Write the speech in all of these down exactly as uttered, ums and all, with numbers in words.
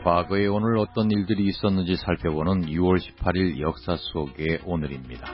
과거에 오늘 어떤 일들이 있었는지 살펴보는 유월 십팔일 역사 속의 오늘입니다.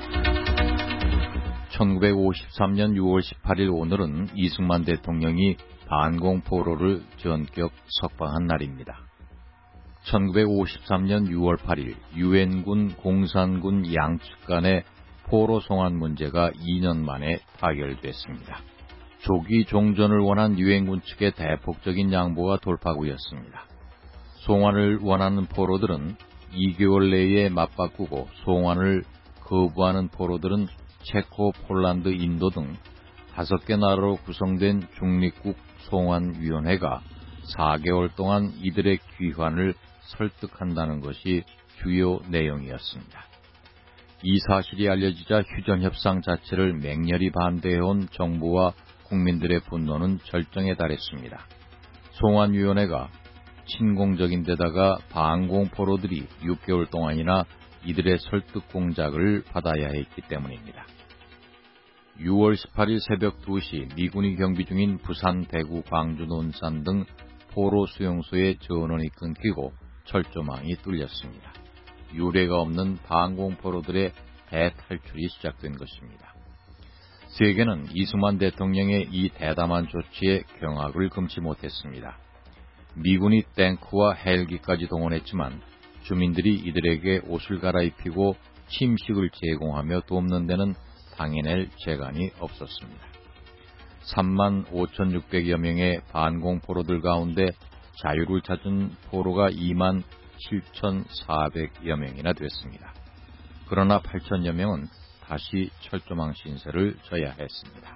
천구백오십삼년 유월 십팔일 오늘은 이승만 대통령이 반공포로를 전격 석방한 날입니다. 천구백오십삼년 유월 팔일 유엔군, 공산군 양측 간의 포로 송환 문제가 이 년 만에 타결됐습니다. 조기 종전을 원한 유엔군 측의 대폭적인 양보가 돌파구였습니다. 송환을 원하는 포로들은 이 개월 내에 맞바꾸고 송환을 거부하는 포로들은 체코, 폴란드, 인도 등 다섯 개 나라로 구성된 중립국 송환위원회가 사 개월 동안 이들의 귀환을 설득한다는 것이 주요 내용이었습니다. 이 사실이 알려지자 휴전협상 자체를 맹렬히 반대해온 정부와 국민들의 분노는 절정에 달했습니다. 송환위원회가 친공적인 데다가 반공포로들이 육 개월 동안이나 이들의 설득 공작을 받아야 했기 때문입니다. 유월 십팔일 새벽 두 시 미군이 경비 중인 부산, 대구, 광주, 논산 등 포로 수용소의 전원이 끊기고 철조망이 뚫렸습니다. 유례가 없는 반공포로들의 대탈출이 시작된 것입니다. 세계는 이승만 대통령의 이 대담한 조치에 경악을 금치 못했습니다. 미군이 탱크와 헬기까지 동원했지만 주민들이 이들에게 옷을 갈아입히고 침식을 제공하며 돕는 데는 당해낼 재간이 없었습니다. 삼만 오천육백여 명의 반공포로들 가운데 자유를 찾은 포로가 이만 칠천사백여 명이나 됐습니다. 그러나 팔천여 명은 다시 철조망 신세를 져야 했습니다.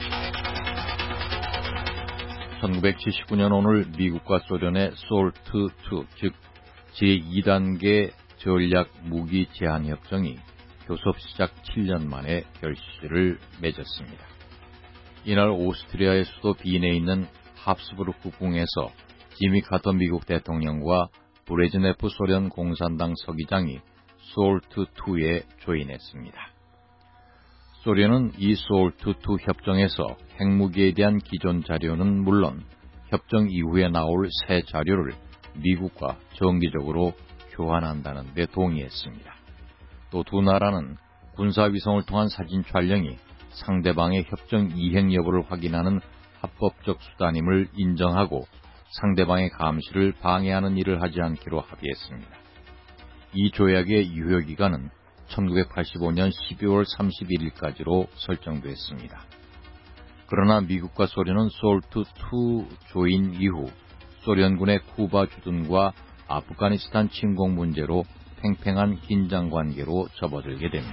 천구백칠십구년 오늘 미국과 소련의 솔트 투, 즉 제이 단계 전략 무기 제한 협정이 교섭 시작 칠 년 만에 결실을 맺었습니다. 이날 오스트리아의 수도 빈에 있는 합스부르크 궁에서 지미 카터 미국 대통령과 브레즈네프 소련 공산당 서기장이 솔트 투에 조인했습니다. 소련은 이 솔트 투 협정에서 핵무기에 대한 기존 자료는 물론 협정 이후에 나올 새 자료를 미국과 정기적으로 교환한다는 데 동의했습니다. 또 두 나라는 군사위성을 통한 사진 촬영이 상대방의 협정 이행 여부를 확인하는 합법적 수단임을 인정하고 상대방의 감시를 방해하는 일을 하지 않기로 합의했습니다. 이 조약의 유효기간은 천구백팔십오년 십이월 삼십일일까지로 설정됐습니다. 그러나 미국과 소련은 솔트 투 조인 이후 소련군의 쿠바 주둔과 아프가니스탄 침공 문제로 팽팽한 긴장 관계로 접어들게 됩니다.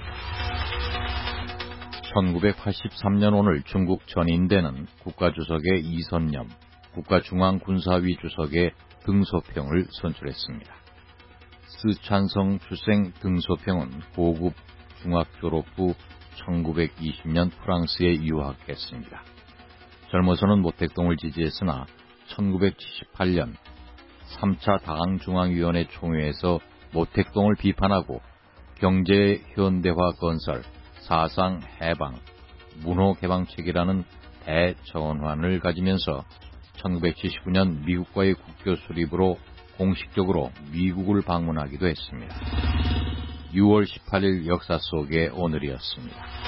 천구백팔십삼년 오늘 중국 전인대는 국가주석의 이선념, 국가중앙군사위 주석의 등소평을 선출했습니다. 스촨성 주생 등소평은 고급 중학 졸업 후 천구백이십년 프랑스에 유학했습니다. 젊어서는 모택동을 지지했으나 천구백칠십팔년 삼차 당중앙위원회 총회에서 모택동을 비판하고 경제 현대화 건설, 사상 해방, 문호 개방책이라는 대전환을 가지면서 천구백칠십구년 미국과의 국교 수립으로 공식적으로 미국을 방문하기도 했습니다. 유월 십팔일 역사 속의 오늘이었습니다.